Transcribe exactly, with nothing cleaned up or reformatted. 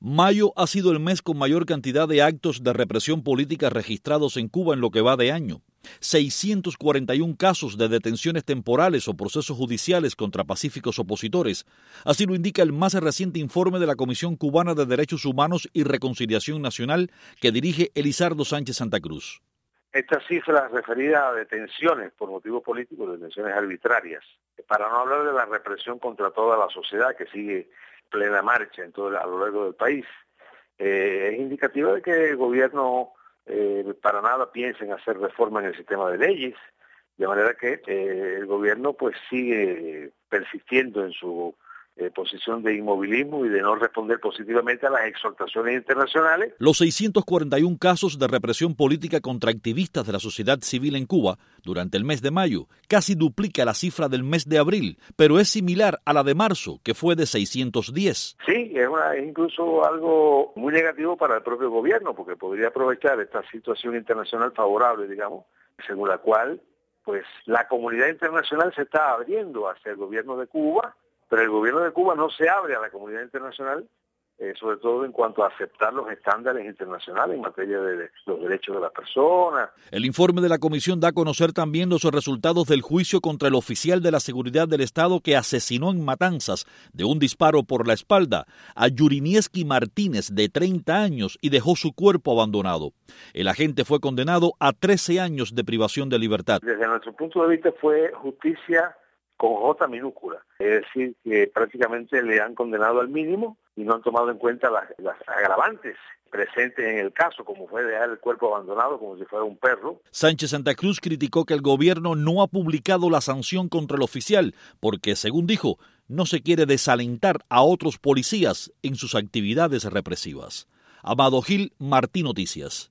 Mayo ha sido el mes con mayor cantidad de actos de represión política registrados en Cuba en lo que va de año. seiscientos cuarenta y uno casos de detenciones temporales o procesos judiciales contra pacíficos opositores. Así lo indica el más reciente informe de la Comisión Cubana de Derechos Humanos y Reconciliación Nacional que dirige Elizardo Sánchez Santa Cruz. Estas cifras referidas a detenciones por motivos políticos, detenciones arbitrarias, para no hablar de la represión contra toda la sociedad que sigue plena marcha en todo el, a lo largo del país, eh, es indicativa de que el gobierno eh, para nada piensa en hacer reforma en el sistema de leyes, de manera que eh, el gobierno pues sigue persistiendo en su Eh, posición de inmovilismo y de no responder positivamente a las exhortaciones internacionales. Los seiscientos cuarenta y uno casos de represión política contra activistas de la sociedad civil en Cuba durante el mes de mayo casi duplica la cifra del mes de abril, pero es similar a la de marzo, que fue de seiscientos diez. Sí, es, una, es incluso algo muy negativo para el propio gobierno, porque podría aprovechar esta situación internacional favorable, digamos, según la cual pues la comunidad internacional se está abriendo hacia el gobierno de Cuba, pero el gobierno de Cuba no se abre a la comunidad internacional, eh, sobre todo en cuanto a aceptar los estándares internacionales en materia de los derechos de las personas. El informe de la comisión da a conocer también los resultados del juicio contra el oficial de la seguridad del Estado que asesinó en Matanzas de un disparo por la espalda a Yurinieski Martínez, de treinta años, y dejó su cuerpo abandonado. El agente fue condenado a trece años de privación de libertad. Desde nuestro punto de vista fue justicia con J minúscula, es decir, que prácticamente le han condenado al mínimo y no han tomado en cuenta las, las agravantes presentes en el caso, como fue dejar el cuerpo abandonado como si fuera un perro. Sánchez Santa Cruz criticó que el gobierno no ha publicado la sanción contra el oficial porque, según dijo, no se quiere desalentar a otros policías en sus actividades represivas. Amado Gil, Martí Noticias.